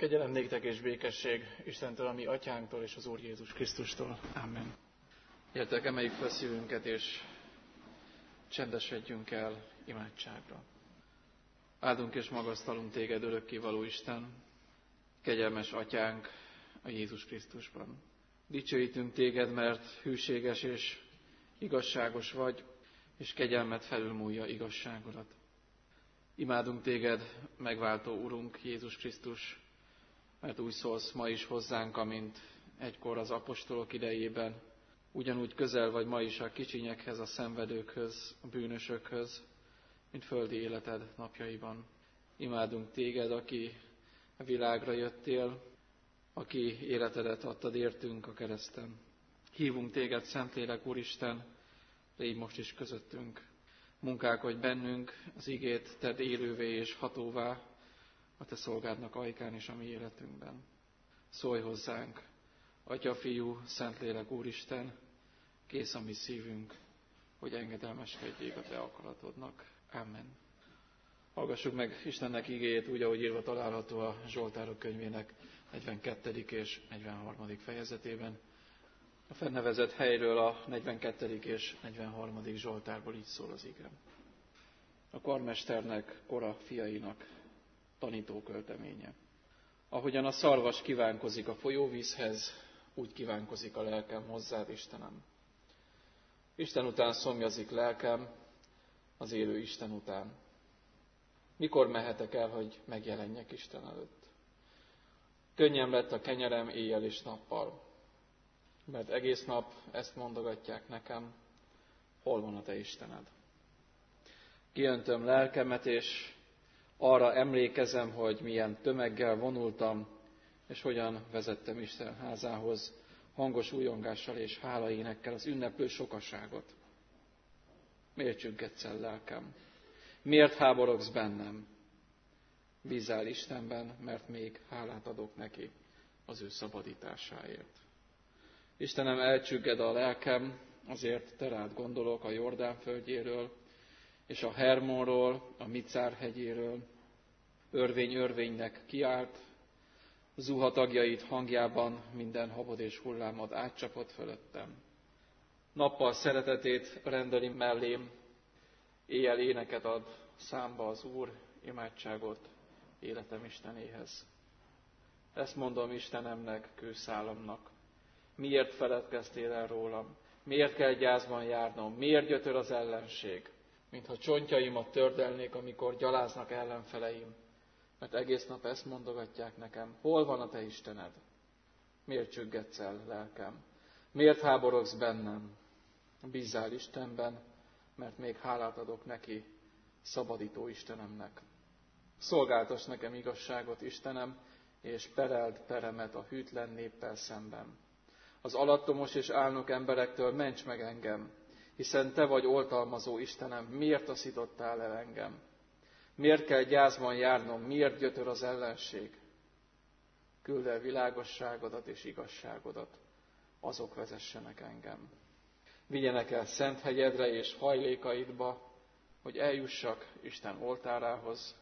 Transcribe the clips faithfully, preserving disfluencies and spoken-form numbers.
Kegyelem néktek és békesség Istentől, a mi atyánktól és az Úr Jézus Krisztustól. Amen. Gyertek, emeljük fel szívünket, és csendesedjünk el imádságra. Áldunk és magasztalunk téged, örökkévaló Isten, kegyelmes atyánk a Jézus Krisztusban. Dicsőítünk téged, mert hűséges és igazságos vagy, és kegyelmet felülmúlja igazságodat. Imádunk téged, megváltó Urunk, Jézus Krisztus, mert úgy szólsz ma is hozzánk, amint egykor az apostolok idejében, ugyanúgy közel vagy ma is a kicsinyekhez, a szenvedőkhöz, a bűnösökhöz, mint földi életed napjaiban. Imádunk téged, aki a világra jöttél, aki életedet adtad értünk a kereszten. Hívunk téged, Szentlélek Úristen, légy most is közöttünk. Munkálkodj bennünk, az igét tedd élővé és hatóvá a te szolgádnak ajkán és a mi életünkben. Szólj hozzánk, Atya, Fiú, Szentlélek Úristen, kész a mi szívünk, hogy engedelmeskedjék a te akaratodnak. Amen. Hallgassuk meg Istennek igéjét úgy, ahogy írva található a Zsoltárok könyvének negyvenkettedik és negyvenharmadik fejezetében. A fennevezett helyről a negyvenkettedik és negyvenharmadik Zsoltárból így szól az ige. A karmesternek, Kora fiainak tanító költeménye. Ahogyan a szarvas kívánkozik a folyóvízhez, úgy kívánkozik a lelkem hozzád, Istenem. Isten után szomjazik lelkem, az élő Isten után. Mikor mehetek el, hogy megjelenjek Isten előtt? Könnyem lett a kenyerem éjjel és nappal, mert egész nap ezt mondogatják nekem, hol van a te Istened. Kiöntöm lelkemet, és arra emlékezem, hogy milyen tömeggel vonultam, és hogyan vezettem Isten házához, hangos újongással és hálaénekkel az ünneplő sokaságot. Miért csüggedsz el, lelkem? Miért háborogsz bennem? Bízzál Istenben, mert még hálát adok neki az ő szabadításáért. Istenem, elcsügged a lelkem, azért te rád gondolok a Jordán földjéről, és a Hermonról, a Micár hegyéről. Örvény örvénynek kiált, zuha tagjait hangjában minden habod és hullámod átcsapott fölöttem. Nappal szeretetét rendeli mellém, éjjel éneket ad számba az Úr, imádságot életem Istenéhez. Ezt mondom Istenemnek, kőszálamnak. Miért feledkeztél el rólam? Miért kell gyászban járnom? Miért gyötör az ellenség? Mintha csontjaimat tördelnék, amikor gyaláznak ellenfeleim. Mert egész nap ezt mondogatják nekem. Hol van a te Istened? Miért csüggedsz el, lelkem? Miért háborogsz bennem? Bízzál Istenben, mert még hálát adok neki, szabadító Istenemnek. Szolgáltass nekem igazságot, Istenem, és pereld peremet a hűtlen néppel szemben. Az alattomos és álnok emberektől ments meg engem, hiszen te vagy oltalmazó Istenem, miért taszítottál el engem? Miért kell gyászban járnom, miért gyötör az ellenség? Küld el világosságodat és igazságodat, azok vezessenek engem. Vigyenek el szent hegyedre és hajlékaidba, hogy eljussak Isten oltárához,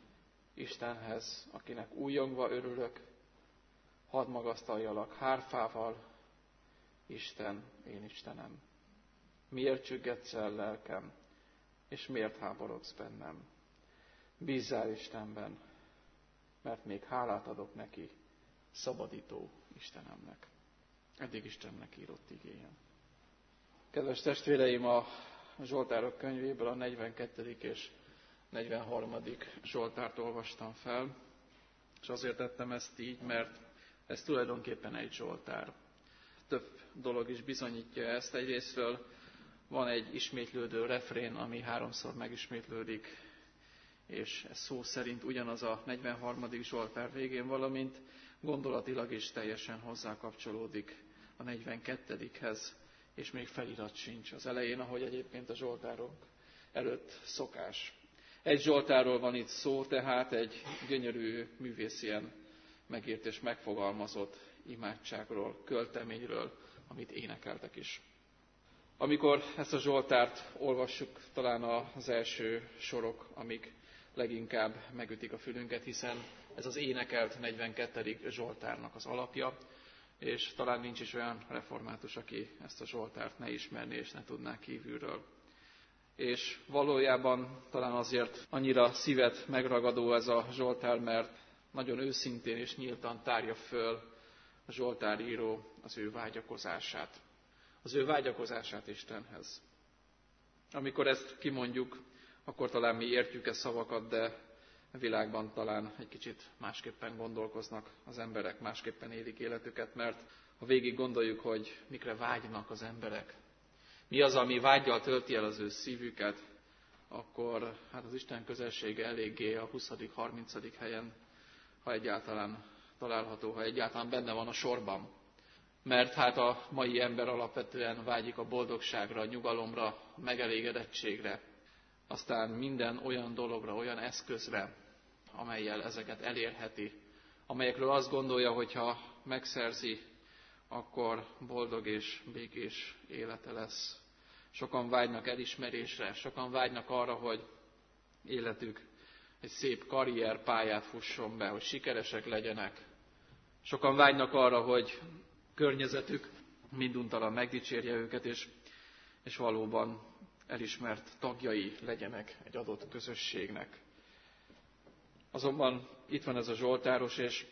Istenhez, akinek újongva örülök, hadd magasztaljalak hárfával, Isten, én Istenem. Miért csüggedsz el, lelkem, és miért háborogsz bennem? Bízzál Istenben, mert még hálát adok neki, szabadító Istenemnek. Eddig Istennek írott igéje. Kedves testvéreim, a Zsoltárok könyvéből a negyvenkettedik és negyvenharmadik Zsoltárt olvastam fel, és azért tettem ezt így, mert ez tulajdonképpen egy Zsoltár. Több dolog is bizonyítja ezt. Egyrésztről van egy ismétlődő refrén, ami háromszor megismétlődik, és ez szó szerint ugyanaz a negyvenharmadik Zsoltár végén, valamint gondolatilag is teljesen hozzákapcsolódik a negyvenkettedikhez, és még felirat sincs az elején, ahogy egyébként a Zsoltárok előtt szokás. Egy Zsoltárról van itt szó, tehát egy gyönyörű művészien megírt és megfogalmazott imádságról, költeményről, amit énekeltek is. Amikor ezt a Zsoltárt olvassuk, talán az első sorok, amik leginkább megütik a fülünket, hiszen Ez az énekelt negyvenkettedik Zsoltárnak az alapja, és talán nincs is olyan református, aki ezt a Zsoltárt ne ismerné és ne tudná kívülről. És valójában talán azért annyira szívet megragadó ez a Zsoltár, mert nagyon őszintén és nyíltan tárja föl a Zsoltáríró az ő vágyakozását. Az ő vágyakozását Istenhez. Amikor ezt kimondjuk, akkor talán mi értjük e szavakat, de a világban talán egy kicsit másképpen gondolkoznak az emberek, másképpen élik életüket, mert ha végig gondoljuk, hogy mikre vágynak az emberek, mi az, ami vággyal tölti el az ő szívüket, akkor hát az Isten közelsége eléggé a huszadik harmincadik helyen, ha egyáltalán található, ha egyáltalán benne van a sorban. Mert hát a mai ember alapvetően vágyik a boldogságra, a nyugalomra, a megelégedettségre, aztán minden olyan dologra, olyan eszközre, amellyel ezeket elérheti, amelyekről azt gondolja, hogy ha megszerzi, akkor boldog és békés élete lesz. Sokan vágynak elismerésre, sokan vágynak arra, hogy életük egy szép karrierpályát fusson be, hogy sikeresek legyenek. Sokan vágynak arra, hogy környezetük minduntalan megdicsérje őket, és, és valóban elismert tagjai legyenek egy adott közösségnek. Azonban itt van ez a zsoltáros, és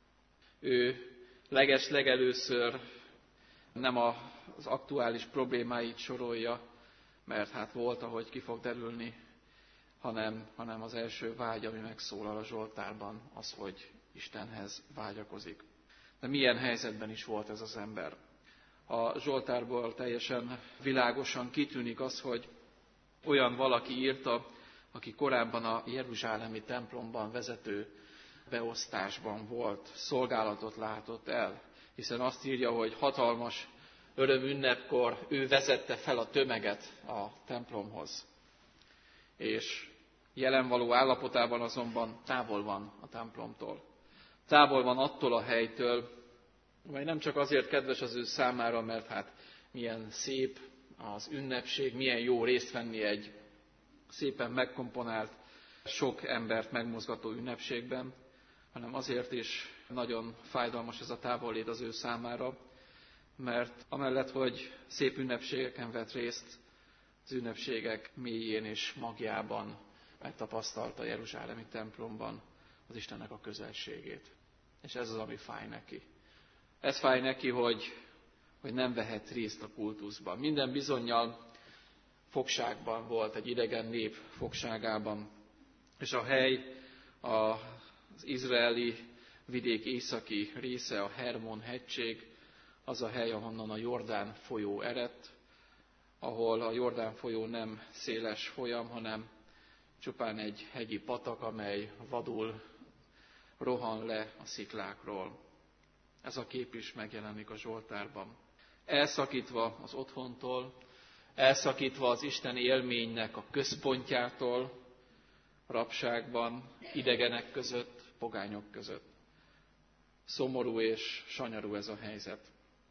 ő leges legelőször nem az aktuális problémáit sorolja, mert hát volt, ahogy ki fog derülni, hanem, hanem az első vágy, ami megszólal a zsoltárban, az, hogy Istenhez vágyakozik. De milyen helyzetben is volt ez az ember? A zsoltárból teljesen világosan kitűnik az, hogy olyan valaki írta, aki korábban a jeruzsálemi templomban vezető beosztásban volt, szolgálatot látott el, hiszen azt írja, hogy hatalmas örömünnepkor ő vezette fel a tömeget a templomhoz. És jelen való állapotában azonban távol van a templomtól. Távol van attól a helytől, amely nem csak azért kedves az ő számára, mert hát milyen szép az ünnepség, milyen jó részt venni egy szépen megkomponált, sok embert megmozgató ünnepségben, hanem azért is nagyon fájdalmas ez a távollét az ő számára, mert amellett, hogy szép ünnepségeken vett részt, az ünnepségek mélyén és magjában megtapasztalta a jeruzsálemi templomban az Istennek a közelségét. És ez az, ami fáj neki. Ez fáj neki, hogy, hogy nem vehet részt a kultuszban. Minden bizonnyal fogságban volt, egy idegen nép fogságában. És a hely, az izraeli vidék északi része, a Hermon hegység, az a hely, ahonnan a Jordán folyó eredt, ahol a Jordán folyó nem széles folyam, hanem csupán egy hegyi patak, amely vadul rohan le a sziklákról. Ez a kép is megjelenik a zsoltárban. Elszakítva az otthontól, elszakítva az Isten élménynek a központjától, rabságban, idegenek között, pogányok között. Szomorú és sanyarú ez a helyzet.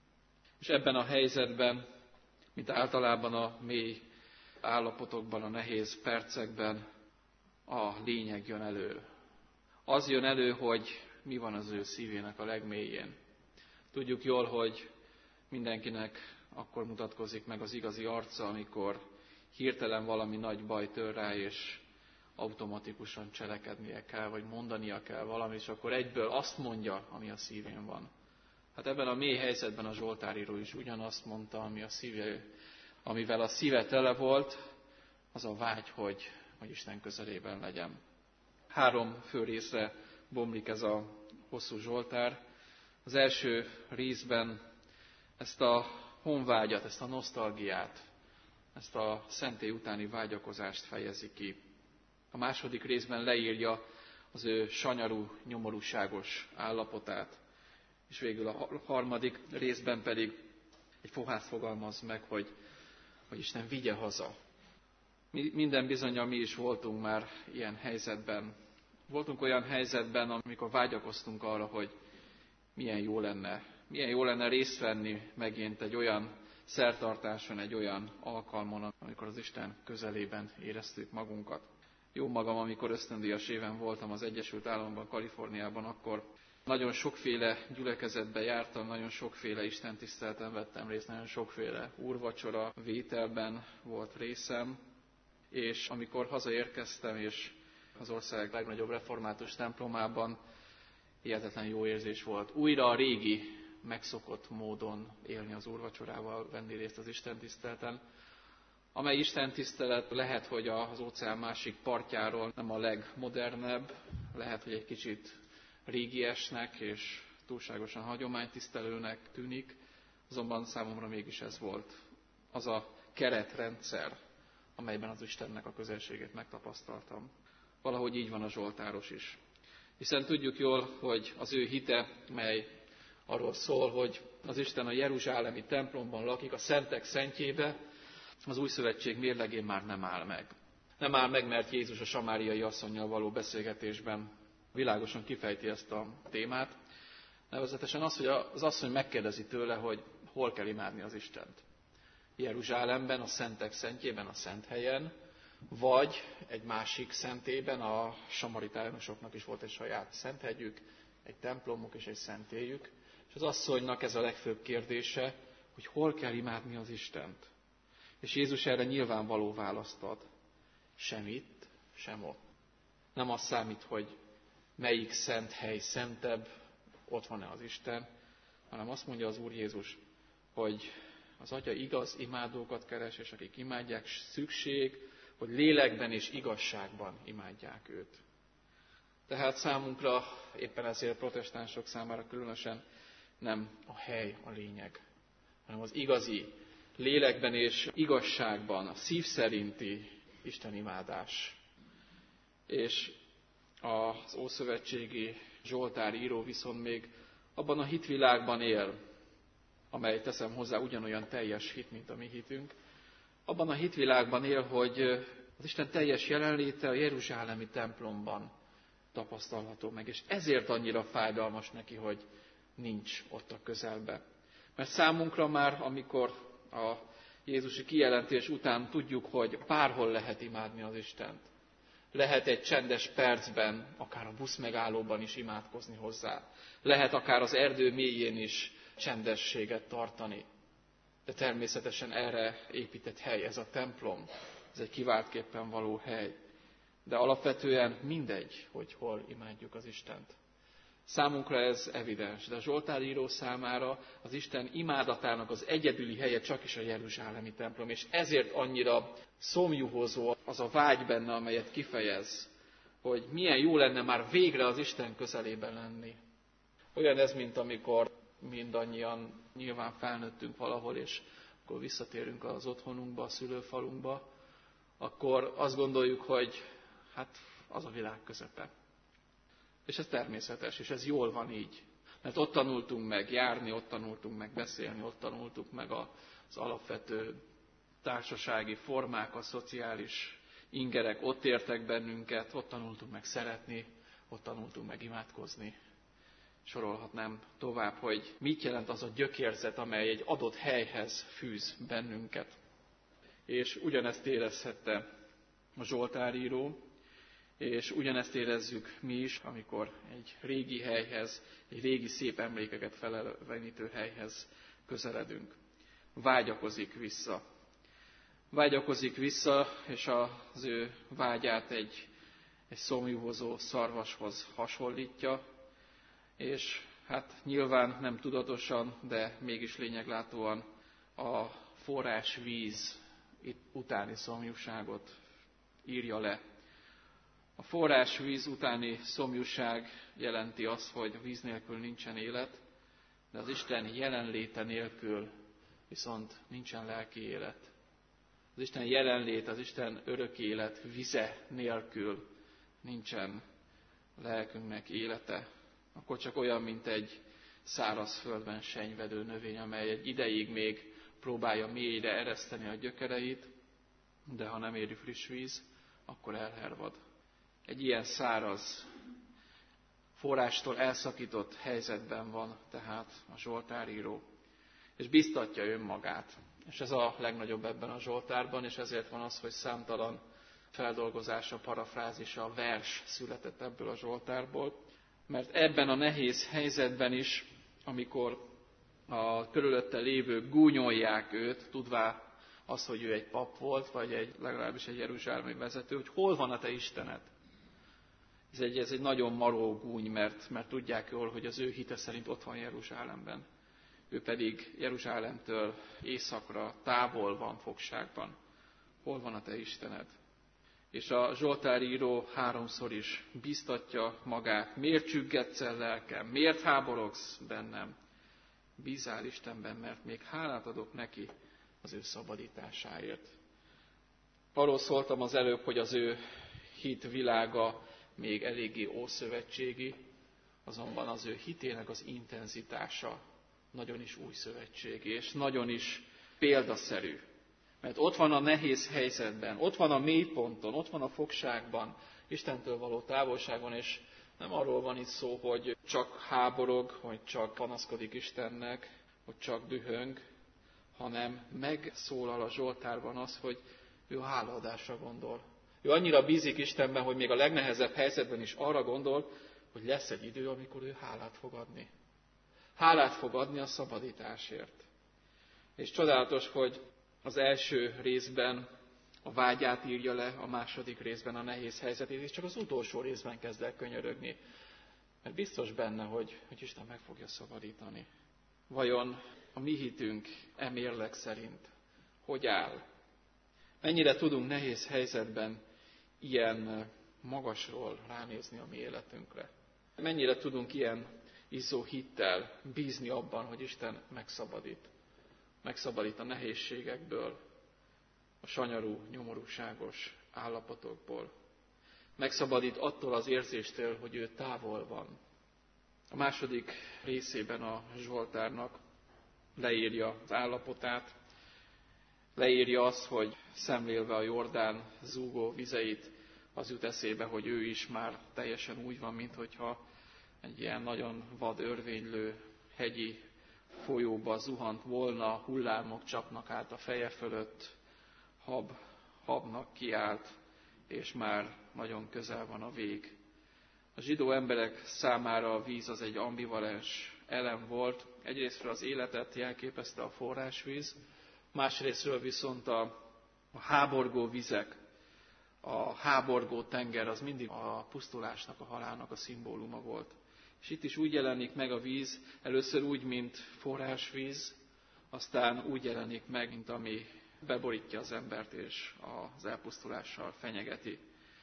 És ebben a helyzetben, mint általában a mély állapotokban, a nehéz percekben a lényeg jön elő. Az jön elő, hogy mi van az ő szívének a legmélyén. Tudjuk jól, hogy mindenkinek akkor mutatkozik meg az igazi arca, amikor hirtelen valami nagy baj tör rá, és automatikusan cselekednie kell, vagy mondania kell valami, és akkor egyből azt mondja, ami a szívén van. Hát ebben a mély helyzetben a zsoltáríró is ugyanazt mondta, ami a szíve, amivel a szíve tele volt, az a vágy, hogy, hogy Isten közelében legyen. Három fő részre bomlik ez a hosszú zsoltár. Az első részben ezt a honvágyat, ezt a nosztalgiát, ezt a szentély utáni vágyakozást fejezi ki. A második részben leírja az ő sanyarú, nyomorúságos állapotát, és végül a harmadik részben pedig egy fohászt fogalmaz meg, hogy, hogy Isten vigye haza. Mi, minden bizonnyal mi is voltunk már ilyen helyzetben. Voltunk olyan helyzetben, amikor vágyakoztunk arra, hogy milyen jó lenne, milyen jó lenne részt venni megint egy olyan szertartáson, egy olyan alkalmon, amikor az Isten közelében éreztük magunkat. Jó magam, amikor ösztöndíjas éven voltam az Egyesült Államokban, Kaliforniában, akkor nagyon sokféle gyülekezetbe jártam, nagyon sokféle istentiszteleten vettem részt, nagyon sokféle úrvacsora vételben volt részem, és amikor hazaérkeztem, és az ország legnagyobb református templomában, hihetetlen jó érzés volt újra a régi, megszokott módon élni az úrvacsorával, venni részt az istentiszteleten, amely istentisztelet lehet, hogy az óceán másik partjáról nem a legmodernebb, lehet, hogy egy kicsit régiesnek és túlságosan hagyománytisztelőnek tűnik, azonban számomra mégis ez volt az a keretrendszer, amelyben az Istennek a közelségét megtapasztaltam. Valahogy így van a zsoltáros is. Hiszen tudjuk jól, hogy az ő hite, mely arról szól, hogy az Isten a jeruzsálemi templomban lakik, a szentek szentjébe, az új szövetség mérlegén már nem áll meg. Nem áll meg, mert Jézus a samáriai asszonnyal való beszélgetésben világosan kifejti ezt a témát. Nevezetesen az, hogy az asszony megkérdezi tőle, hogy hol kell imádni az Istent. Jeruzsálemben, a szentek szentjében, a szent helyen, vagy egy másik szentében, a samaritánosoknak is volt egy saját szenthegyük, egy templomuk és egy szentélyük. És az asszonynak ez a legfőbb kérdése, hogy hol kell imádni az Istent. És Jézus erre nyilvánvaló választ ad. Sem itt, sem ott. Nem az számít, hogy melyik szent hely szentebb, ott van-e az Isten, hanem azt mondja az Úr Jézus, hogy az Atya igaz imádókat keres, és akik imádják, szükség, hogy lélekben és igazságban imádják őt. Tehát számunkra, éppen ezért protestánsok számára különösen nem a hely a lényeg, hanem az igazi, lélekben és igazságban, a szív szerinti istenimádás. És az ószövetségi Zsoltár író viszont még abban a hitvilágban él, amely, teszem hozzá, ugyanolyan teljes hit, mint a mi hitünk, abban a hitvilágban él, hogy az Isten teljes jelenléte a jeruzsálemi templomban tapasztalható meg, és ezért annyira fájdalmas neki, hogy nincs ott a közelbe. Mert számunkra már, amikor a jézusi kijelentés után tudjuk, hogy bárhol lehet imádni az Istent. Lehet egy csendes percben, akár a busz megállóban is imádkozni hozzá. Lehet akár az erdő mélyén is csendességet tartani. De természetesen erre épített hely, ez a templom, ez egy kiváltképpen való hely. De alapvetően mindegy, hogy hol imádjuk az Istent. Számunkra ez evidens, de a zsoltáríró számára az Isten imádatának az egyedüli helye csak is a jeruzsálemi templom, és ezért annyira szomjuhozó az a vágy benne, amelyet kifejez, hogy milyen jó lenne már végre az Isten közelében lenni. Olyan ez, mint amikor mindannyian nyilván felnőttünk valahol, és akkor visszatérünk az otthonunkba, a szülőfalunkba, akkor azt gondoljuk, hogy hát az a világ közepe. És ez természetes, és ez jól van így. Mert ott tanultunk meg járni, ott tanultunk meg beszélni, ott tanultuk meg az alapvető társasági formák, a szociális ingerek, ott értek bennünket, ott tanultunk meg szeretni, ott tanultunk meg imádkozni. Sorolhatnám tovább, hogy mit jelent az a gyökérzet, amely egy adott helyhez fűz bennünket. És ugyanezt érezhette a zsoltáríró, és ugyanezt érezzük mi is, amikor egy régi helyhez, egy régi szép emlékeket felelevenítő helyhez közeledünk. Vágyakozik vissza. Vágyakozik vissza, és az ő vágyát egy, egy szomjúhozó szarvashoz hasonlítja, és hát nyilván nem tudatosan, de mégis lényeglátóan a forrásvíz utáni szomjúságot írja le. A forrásvíz utáni szomjúság jelenti azt, hogy a víz nélkül nincsen élet, de az Isten jelenléte nélkül viszont nincsen lelki élet. Az Isten jelenlét, az Isten örök élet vize nélkül nincsen lelkünknek élete. Akkor csak olyan, mint egy száraz földben senyvedő növény, amely egy ideig még próbálja mélyre ereszteni a gyökereit, de ha nem éri friss víz, akkor elhervad. Egy ilyen száraz, forrástól elszakított helyzetben van tehát a zsoltáríró, és biztatja önmagát. És ez a legnagyobb ebben a zsoltárban, és ezért van az, hogy számtalan feldolgozása, parafrázisa, vers született ebből a Zsoltárból, mert ebben a nehéz helyzetben is, amikor a körülötte lévők gúnyolják őt, tudvá az, hogy ő egy pap volt, vagy egy, legalábbis egy jeruzsálemi vezető, hogy hol van a te Istened? Ez egy, ez egy nagyon maró gúny, mert, mert tudják jól, hogy az ő hite szerint ott van Jeruzsálemben. Ő pedig Jeruzsálemtől északra, távol van fogságban. Hol van a te Istened? És a zsoltáríró háromszor is bíztatja magát. Miért csüggedsz el lelkem? Miért háborogsz bennem? Bízál Istenben, mert még hálát adok neki az ő szabadításáért. Arról szóltam az előbb, hogy az ő hit világa még eléggé ószövetségi, azonban az ő hitének az intenzitása nagyon is újszövetségi, és nagyon is példaszerű. Mert ott van a nehéz helyzetben, ott van a mélyponton, ott van a fogságban, Istentől való távolságban, és nem arról van itt szó, hogy csak háborog, hogy csak panaszkodik Istennek, hogy csak dühöng, hanem megszólal a Zsoltárban az, hogy ő hálaadásra gondol. Ő annyira bízik Istenben, hogy még a legnehezebb helyzetben is arra gondol, hogy lesz egy idő, amikor ő hálát fog adni. Hálát fog adni a szabadításért. És csodálatos, hogy az első részben a vágyát írja le, a második részben a nehéz helyzetét, és csak az utolsó részben kezd el könyörögni. Mert biztos benne, hogy, hogy Isten meg fogja szabadítani. Vajon a mi hitünk e mérleg szerint hogy áll? Mennyire tudunk nehéz helyzetben ilyen magasról ránézni a mi életünkre? Mennyire tudunk ilyen izzó hittel bízni abban, hogy Isten megszabadít? Megszabadít a nehézségekből, a sanyarú, nyomorúságos állapotokból. Megszabadít attól az érzéstől, hogy ő távol van. A második részében a Zsoltárnak leírja az állapotát, leírja azt, hogy szemlélve a Jordán zúgó vizeit, az jut eszébe, hogy ő is már teljesen úgy van, minthogyha egy ilyen nagyon vad örvénylő hegyi folyóba zuhant volna, hullámok csapnak át a feje fölött, hab, habnak kiállt, és már nagyon közel van a vég. A zsidó emberek számára a víz az egy ambivalens elem volt. Egyrésztről az életet jelképezte a forrásvíz, másrésztről viszont a, a háborgó vizek, a háborgó tenger az mindig a pusztulásnak, a halálnak a szimbóluma volt. És itt is úgy jelenik meg a víz, először úgy, mint forrásvíz, aztán úgy jelenik meg, mint ami beborítja az embert és az elpusztulással fenyegeti.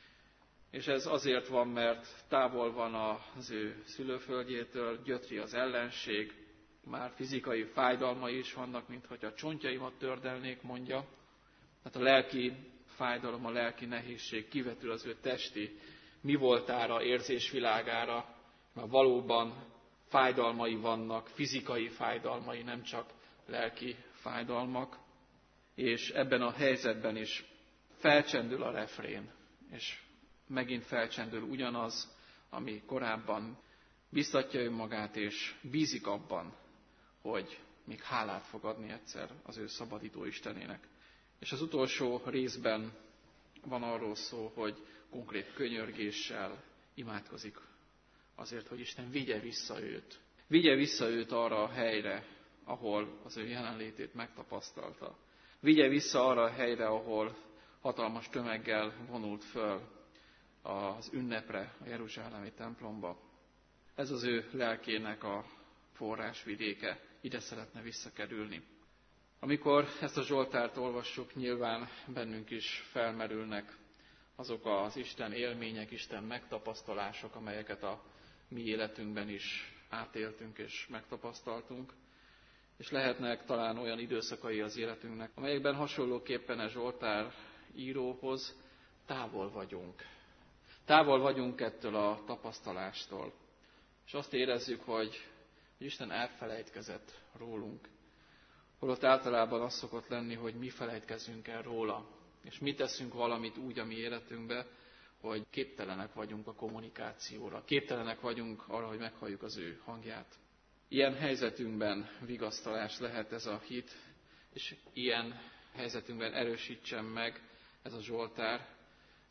És ez azért van, mert távol van az ő szülőföldjétől, gyötri az ellenség, már fizikai fájdalmai is vannak, mintha a csontjaimat tördelnék, mondja. Tehát a lelki fájdalom, a lelki nehézség kivetül az ő testi mi voltára, érzésvilágára, mert valóban fájdalmai vannak, fizikai fájdalmai, nem csak lelki fájdalmak. És ebben a helyzetben is felcsendül a refrén, és megint felcsendül ugyanaz, ami korábban biztatja önmagát, és bízik abban, hogy még hálát fog adni egyszer az ő szabadító Istenének. És az utolsó részben van arról szó, hogy konkrét könyörgéssel imádkozik azért, hogy Isten vigye vissza őt. Vigye vissza őt arra a helyre, ahol az ő jelenlétét megtapasztalta. Vigye vissza arra a helyre, ahol hatalmas tömeggel vonult föl az ünnepre, a jeruzsálemi templomba. Ez az ő lelkének a forrásvidéke, ide szeretne visszakerülni. Amikor ezt a Zsoltárt olvassuk, nyilván bennünk is felmerülnek azok az Isten élmények, Isten megtapasztalások, amelyeket a mi életünkben is átéltünk és megtapasztaltunk. És lehetnek talán olyan időszakai az életünknek, amelyekben hasonlóképpen a Zsoltár íróhoz távol vagyunk. Távol vagyunk ettől a tapasztalástól. És azt érezzük, hogy Isten elfelejtkezett rólunk. Holott általában az szokott lenni, hogy mi felejtkezünk el róla. És mi teszünk valamit úgy a mi életünkbe, hogy képtelenek vagyunk a kommunikációra. Képtelenek vagyunk arra, hogy meghalljuk az ő hangját. Ilyen helyzetünkben vigasztalás lehet ez a hit, és ilyen helyzetünkben erősítsen meg ez a Zsoltár,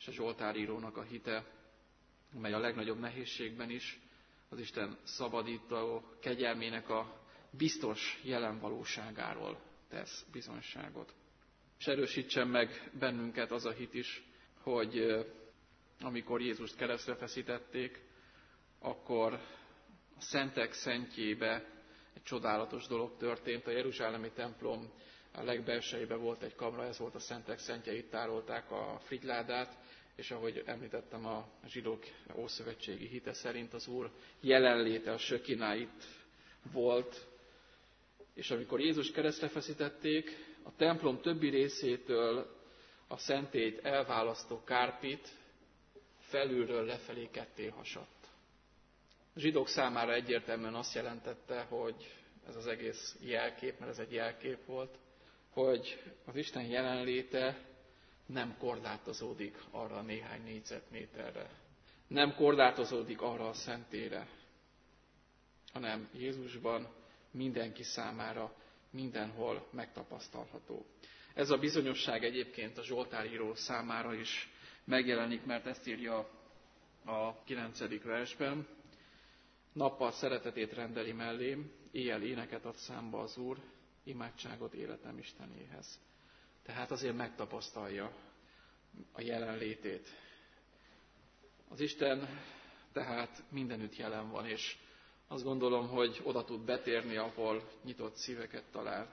és a zsoltárírónak a hite, mely a legnagyobb nehézségben is az Isten szabadító kegyelmének a biztos jelen valóságáról tesz bizonyságot. És erősítsen meg bennünket az a hit is, hogy amikor Jézust keresztre feszítették, akkor a szentek szentjébe egy csodálatos dolog történt. A jeruzsálemi templom a legbelsejében volt egy kamra, ez volt a szentek szentje, itt tárolták a frigyládát, és ahogy említettem, a zsidók ószövetségi hite szerint az Úr jelenléte, a sökiná itt volt. És amikor Jézus keresztre feszítették, a templom többi részétől a szentélyt elválasztó kárpit felülről lefelé ketté hasadt. A zsidók számára egyértelműen azt jelentette, hogy ez az egész jelkép, mert ez egy jelkép volt, hogy az Isten jelenléte nem korlátozódik arra a néhány négyzetméterre. Nem korlátozódik arra a szentélyre, hanem Jézusban mindenki számára mindenhol megtapasztalható. Ez a bizonyosság egyébként a zsoltáríró számára is megjelenik, mert ezt írja a kilencedik versben. Nappal szeretetét rendeli mellém, éjjel éneket ad számba az Úr, imádságot életem Istenéhez. Tehát azért megtapasztalja a jelenlétét. Az Isten tehát mindenütt jelen van, és azt gondolom, hogy oda tud betérni, ahol nyitott szíveket talál.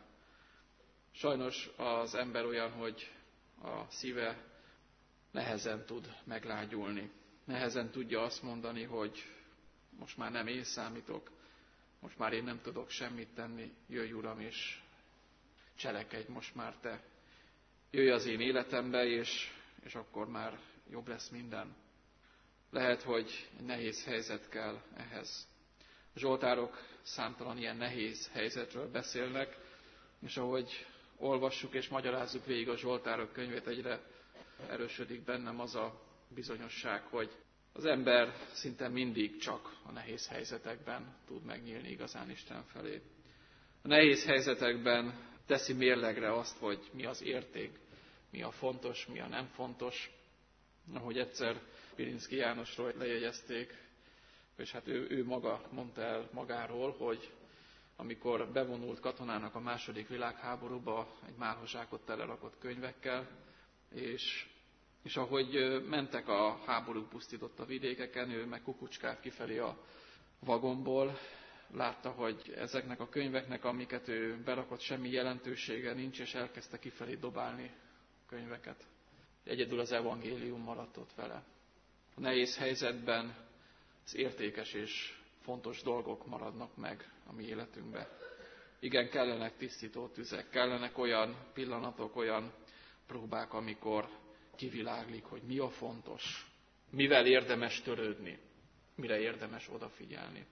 Sajnos az ember olyan, hogy a szíve nehezen tud meglágyulni. Nehezen tudja azt mondani, hogy most már nem én számítok, most már én nem tudok semmit tenni, jöjj Uram, és cselekedj most már te. Jöjj az én életembe, és, és akkor már jobb lesz minden. Lehet, hogy egy nehéz helyzet kell ehhez. A zsoltárok számtalan ilyen nehéz helyzetről beszélnek, és ahogy olvassuk és magyarázzuk végig a zsoltárok könyvét, egyre erősödik bennem az a bizonyosság, hogy az ember szinte mindig csak a nehéz helyzetekben tud megnyílni igazán Isten felé. A nehéz helyzetekben teszi mérlegre azt, hogy mi az érték, mi a fontos, mi a nem fontos. Ahogy egyszer Pirinszky Jánosról lejegyezték, és hát ő, ő maga mondta el magáról, hogy amikor bevonult katonának a második világháborúba, egy málhazsákot telerakott könyvekkel, és, és ahogy mentek a háború pusztította vidékeken, ő meg kukucskált kifelé a vagonból, látta, hogy ezeknek a könyveknek, amiket ő berakott, semmi jelentősége nincs, és elkezdte kifelé dobálni a könyveket. Egyedül az evangélium maradt ott vele. A nehéz helyzetben az értékes és fontos dolgok maradnak meg a mi életünkbe. Igen, kellenek tisztító tüzek, kellenek olyan pillanatok, olyan próbák, amikor kiviláglik, hogy mi a fontos, mivel érdemes törődni, mire érdemes odafigyelni.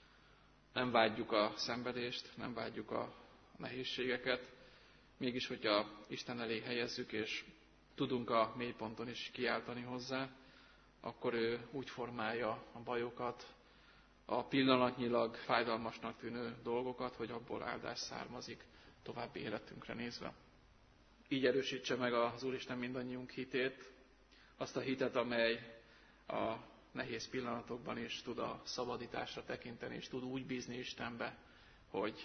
Nem vágyjuk a szenvedést, nem vágyjuk a nehézségeket, mégis, hogyha Isten elé helyezzük, és tudunk a mélyponton is kiáltani hozzá, akkor ő úgy formálja a bajokat, a pillanatnyilag fájdalmasnak tűnő dolgokat, hogy abból áldás származik további életünkre nézve. Így erősítse meg az Úristen mindannyiunk hitét, azt a hitet, amely a nehéz pillanatokban is tud a szabadításra tekinteni, és tud úgy bízni Istenbe, hogy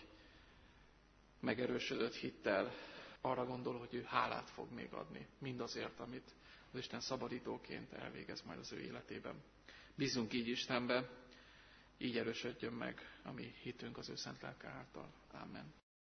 megerősödött hittel arra gondol, hogy ő hálát fog még adni mindazért, amit az Isten szabadítóként elvégez majd az ő életében. Bízunk így Istenbe, így erősödjön meg a mi hitünk az ő szent lelke által. Ámen.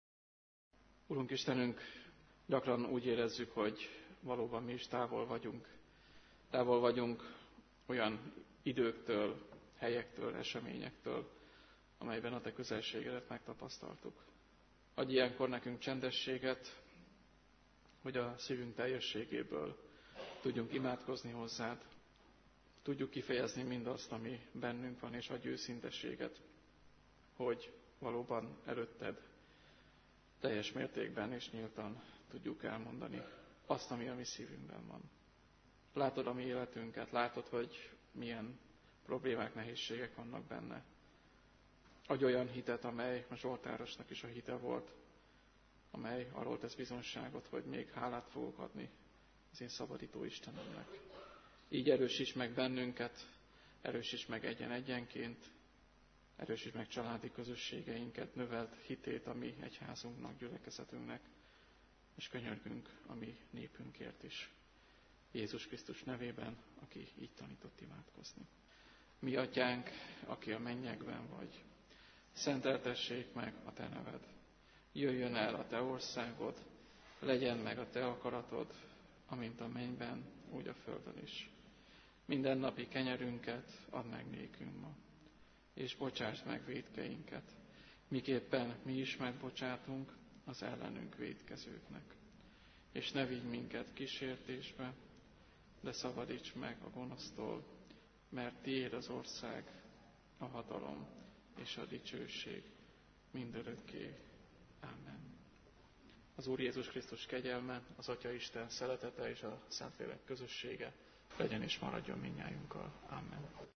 Urunk Istenünk, gyakran úgy érezzük, hogy valóban mi is távol vagyunk. Távol vagyunk olyan időktől, helyektől, eseményektől, amelyben a te közelségedet megtapasztaltuk. Adj ilyenkor nekünk csendességet, hogy a szívünk teljességéből tudjunk imádkozni hozzád, tudjuk kifejezni mindazt, ami bennünk van, és adj őszintességet, hogy valóban előtted teljes mértékben és nyíltan tudjuk elmondani azt, ami a mi szívünkben van. Látod a mi életünket, látod, hogy milyen problémák, nehézségek vannak benne. Adj olyan hitet, amely a zsoltárosnak is a hite volt, amely arról tesz bizonyságot, hogy még hálát fogok adni az én szabadító Istenemnek. Így erősíts meg bennünket, erősíts meg egyen-egyenként, erősíts meg családi közösségeinket, növeld hitét a mi egyházunknak, gyülekezetünknek, és könyörgünk a mi népünkért is. Jézus Krisztus nevében, aki így tanított imádkozni. Mi atyánk, aki a mennyekben vagy, szenteltessék meg a te neved. Jöjjön el a te országod, legyen meg a te akaratod, amint a mennyben, úgy a földön is. Minden napi kenyerünket add meg nékünk ma, és bocsásd meg vétkeinket, miképpen mi is megbocsátunk az ellenünk vétkezőknek. És ne vigy minket kísértésbe, de szabadíts meg a gonosztól, mert tiéd az ország, a hatalom és a dicsőség mindörökké. Amen. Az Úr Jézus Krisztus kegyelme, az Atya Isten szeretete és a Szentlélek közössége legyen és maradjon mindnyájunkkal. Amen.